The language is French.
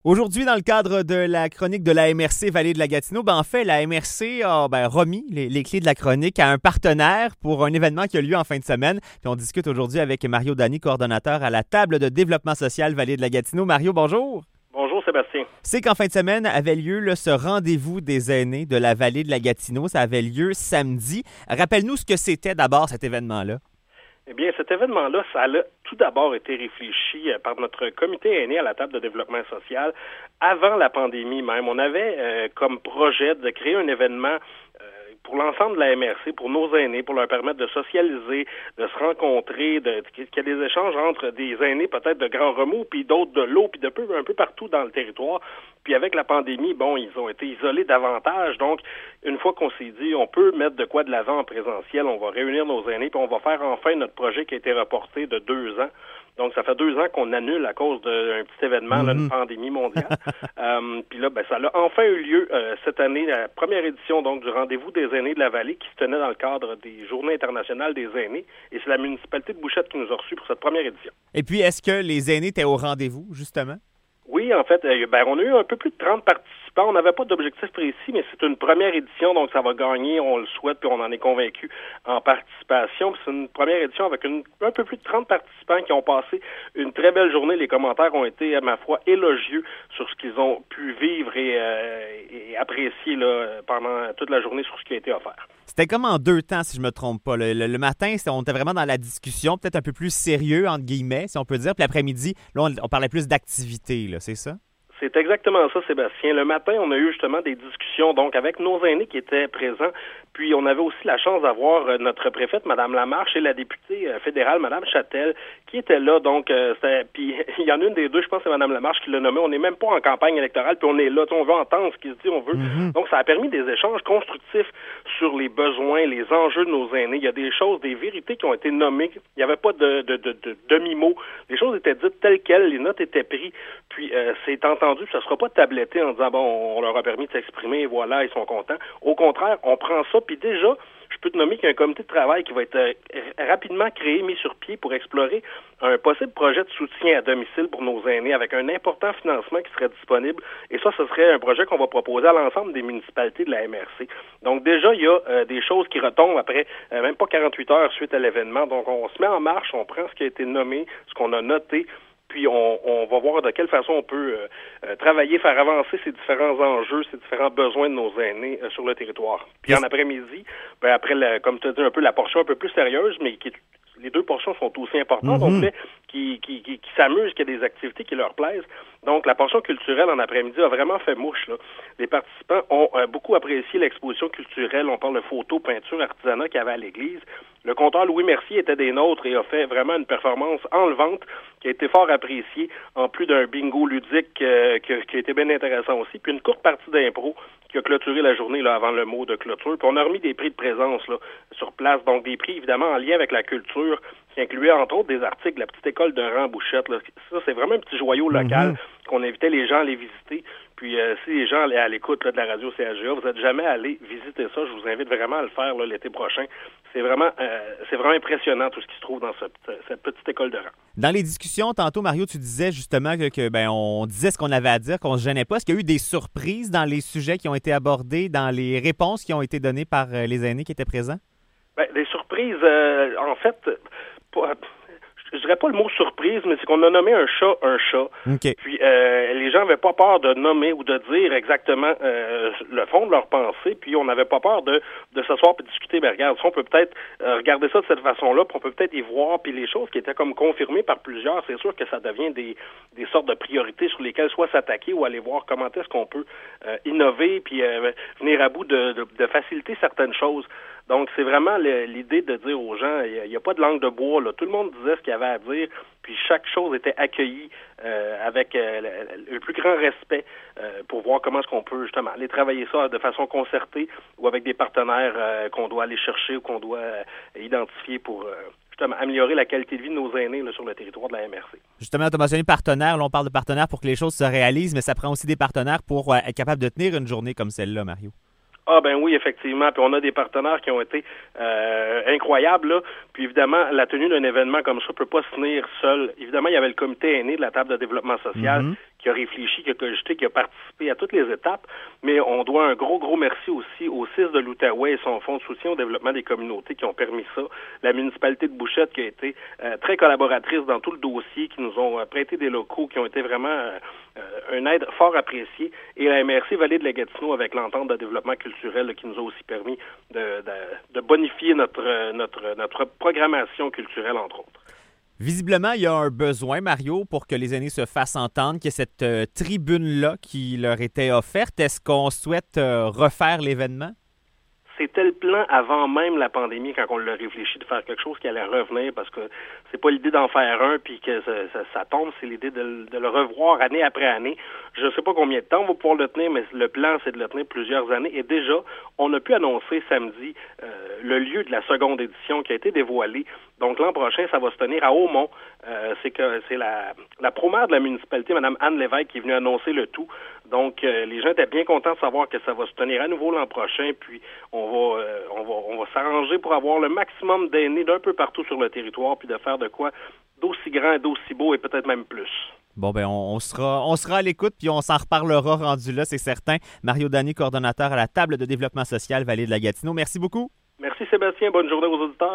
Aujourd'hui, dans le cadre de la chronique de la MRC Vallée de la Gatineau, en fait, la MRC a remis les clés de la chronique à un partenaire pour un événement qui a lieu en fin de semaine. Puis on discute aujourd'hui avec Mario Dany, coordonnateur à la table de développement social Vallée de la Gatineau. Mario, bonjour. Bonjour Sébastien. C'est qu'en fin de semaine avait lieu ce rendez-vous des aînés de la Vallée de la Gatineau. Ça avait lieu samedi. Rappelle-nous ce que c'était d'abord cet événement-là. Eh bien, cet événement-là, ça a tout d'abord été réfléchi par notre comité aîné à la table de développement social avant la pandémie même. On avait comme projet de créer un événement pour l'ensemble de la MRC, pour nos aînés, pour leur permettre de socialiser, de se rencontrer, qu'il y ait des échanges entre des aînés peut-être de Grand Remous, puis d'autres de l'eau, puis un peu partout dans le territoire. Puis avec la pandémie, ils ont été isolés davantage. Donc, une fois qu'on s'est dit, on peut mettre de quoi de l'avant en présentiel, on va réunir nos aînés, puis on va faire enfin notre projet qui a été reporté de 2 ans. Donc, ça fait 2 ans qu'on annule à cause d'un petit événement, une pandémie mondiale. Puis là, ça a enfin eu lieu cette année, la première édition donc du Rendez-vous des aînés de la Vallée qui se tenait dans le cadre des Journées internationales des aînés. Et c'est la municipalité de Bouchette qui nous a reçus pour cette première édition. Et puis, est-ce que les aînés étaient au rendez-vous, justement? Oui, en fait, on a eu un peu plus de 30 participants. On n'avait pas d'objectif précis, mais c'est une première édition, donc ça va gagner, on le souhaite, puis on en est convaincu en participation. Puis c'est une première édition avec un peu plus de 30 participants qui ont passé une très belle journée. Les commentaires ont été, à ma foi, élogieux sur ce qu'ils ont pu vivre et apprécier pendant toute la journée sur ce qui a été offert. C'était comme en 2 temps, si je me trompe pas. Le matin, on était vraiment dans la discussion, peut-être un peu plus sérieux, entre guillemets, si on peut dire. Puis l'après-midi, là, on parlait plus d'activité, là, c'est ça? C'est exactement ça, Sébastien. Le matin, on a eu justement des discussions donc avec nos aînés qui étaient présents. Puis on avait aussi la chance d'avoir notre préfète, Mme Lamarche, et la députée fédérale, Mme Châtel, qui étaient là. Donc, puis il y en a une des deux, je pense que c'est Mme Lamarche qui l'a nommé. On n'est même pas en campagne électorale, puis on est là. On veut entendre ce qui se dit, on veut. Donc, ça a permis des échanges constructifs sur les besoins, les enjeux de nos aînés. Il y a des choses, des vérités qui ont été nommées. Il n'y avait pas de demi-mot. Les choses étaient dites telles quelles, les notes étaient prises. Puis, c'est entendu. Ça ne sera pas tabletté en disant, on leur a permis de s'exprimer et voilà, ils sont contents. Au contraire, on prend ça, puis déjà, je peux te nommer qu'il y a un comité de travail qui va être rapidement créé, mis sur pied pour explorer un possible projet de soutien à domicile pour nos aînés avec un important financement qui serait disponible. Et ça, ce serait un projet qu'on va proposer à l'ensemble des municipalités de la MRC. Donc déjà, il y a des choses qui retombent après même pas 48 heures suite à l'événement. Donc on se met en marche, on prend ce qui a été nommé, ce qu'on a noté, puis on va voir de quelle façon on peut travailler, faire avancer ces différents enjeux, ces différents besoins de nos aînés sur le territoire. Puis en après-midi, après, comme tu as dit, un peu la portion un peu plus sérieuse, mais les 2 portions sont aussi importantes, donc qui s'amusent, qu'il y a des activités qui leur plaisent. Donc, la portion culturelle en après-midi a vraiment fait mouche, là. Les participants ont beaucoup apprécié l'exposition culturelle. On parle de photos, peintures, artisanat qu'il y avait à l'église. Le conteur Louis Mercier était des nôtres et a fait vraiment une performance enlevante qui a été fort appréciée, en plus d'un bingo ludique qui a été bien intéressant aussi. Puis une courte partie d'impro qui a clôturé la journée là, avant le mot de clôture. Puis on a remis des prix de présence là, sur place, donc des prix évidemment en lien avec la culture, qui incluait entre autres des articles de la petite école de rang Bouchette. Là. Ça, c'est vraiment un petit joyau local qu'on invitait les gens à aller visiter. Puis si les gens à l'écoute de la radio CHGA, vous n'êtes jamais allé visiter ça, je vous invite vraiment à le faire là, l'été prochain. C'est vraiment impressionnant tout ce qui se trouve dans cette petite école de rang. Dans les discussions, tantôt, Mario, tu disais justement que on disait ce qu'on avait à dire, qu'on ne se gênait pas. Est-ce qu'il y a eu des surprises dans les sujets qui ont été abordés, dans les réponses qui ont été données par les aînés qui étaient présents? Des surprises, en fait, je dirais pas le mot surprise, mais c'est qu'on a nommé un chat. Okay. Puis les gens n'avaient pas peur de nommer ou de dire exactement le fond de leur pensée, puis on n'avait pas peur de s'asseoir et discuter. Regarde, on peut peut-être regarder ça de cette façon-là, puis on peut peut-être y voir, puis les choses qui étaient comme confirmées par plusieurs, c'est sûr que ça devient des sortes de priorités sur lesquelles soit s'attaquer ou aller voir comment est-ce qu'on peut innover, puis venir à bout de faciliter certaines choses. Donc, c'est vraiment l'idée de dire aux gens, il n'y a pas de langue de bois, là. Tout le monde disait ce qu'il y avait à dire, puis chaque chose était accueillie avec le plus grand respect pour voir comment est-ce qu'on peut justement aller travailler ça de façon concertée ou avec des partenaires qu'on doit aller chercher ou qu'on doit identifier pour justement améliorer la qualité de vie de nos aînés là, sur le territoire de la MRC. Justement, tu as mentionné partenaires. Là, on parle de partenaires pour que les choses se réalisent, mais ça prend aussi des partenaires pour être capable de tenir une journée comme celle-là, Mario. Ah ben oui, effectivement. Puis on a des partenaires qui ont été incroyables, là. Puis évidemment, la tenue d'un événement comme ça peut pas se tenir seul. Évidemment, il y avait le comité aîné de la table de développement social qui a réfléchi, qui a cogité, qui a participé à toutes les étapes. Mais on doit un gros merci aussi au CIS de l'Outaouais et son fonds de soutien au développement des communautés qui ont permis ça. La municipalité de Bouchette qui a été très collaboratrice dans tout le dossier, qui nous ont prêté des locaux, qui ont été vraiment une aide fort appréciée. Et la MRC Vallée de la Gatineau avec l'entente de développement culturel là, qui nous a aussi permis de bonifier notre programmation culturelle, entre autres. Visiblement, il y a un besoin, Mario, pour que les aînés se fassent entendre, qu'il y ait cette tribune-là qui leur était offerte. Est-ce qu'on souhaite refaire l'événement? C'était le plan avant même la pandémie, quand on l'a réfléchi, de faire quelque chose qui allait revenir, parce que c'est pas l'idée d'en faire un puis que ça tombe, c'est l'idée de le revoir année après année. Je sais pas combien de temps on va pouvoir le tenir, mais le plan, c'est de le tenir plusieurs années. Et déjà, on a pu annoncer samedi le lieu de la seconde édition qui a été dévoilé. Donc l'an prochain, ça va se tenir à Aumont. C'est la pro-maire de la municipalité, Mme Anne Lévesque, qui est venue annoncer le tout. Donc les gens étaient bien contents de savoir que ça va se tenir à nouveau l'an prochain. Puis on va s'arranger pour avoir le maximum d'aînés d'un peu partout sur le territoire, puis de faire de quoi d'aussi grand et d'aussi beau et peut-être même plus. Bon, ben on sera à l'écoute, puis on s'en reparlera rendu là, c'est certain. Mario Dany, coordonnateur à la table de développement social Vallée de la Gatineau. Merci beaucoup. Merci Sébastien, bonne journée aux auditeurs.